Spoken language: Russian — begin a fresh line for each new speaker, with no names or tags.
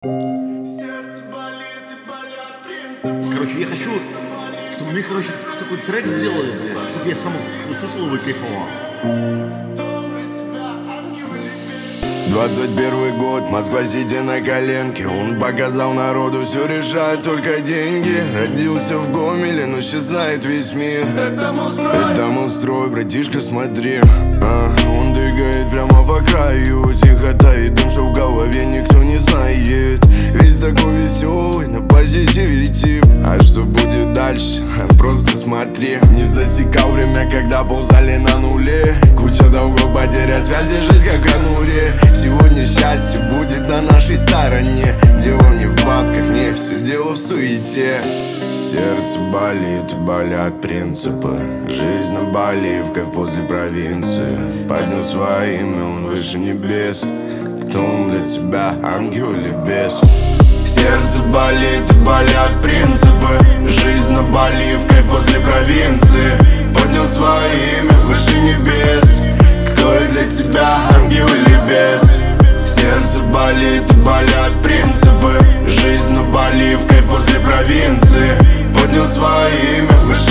Короче, я хочу, чтобы мы, такой трек сделали, блядь, чтобы я сам услышал его и кайфовал.
21 год, Москва, сидя на коленке. Он показал народу, все решают только деньги. Родился в Гомеле, но исчезает весь мир. Это мой строй, братишка, смотри. Он двигает прямо по краю. Тихо тает дым, что в голове никто не знает. Весь такой веселый, на позитиве тип. А что будет дальше? Просто смотри. Не засекал время, когда ползали на нуле. Куча долгов, потеря связи, жизнь как в конуре. Сегодня счастье будет на нашей стороне. Дело не в бабках, не все дело в суете. Сердце болит, болят принципы. Жизнь на Бали, в кайф после провинции. Поднял свое имя, он выше небес. Кто он для тебя, ангел или бес? Сердце болит, болят принципы. Жизнь на Бали, в кайф после провинции. Поднял свое имя, выше небес. Кто я для тебя, ангел или бес? Сердце болит, болят принципы. Жизнь на Бали, в кайф после провинции. Поднял свое имя, выше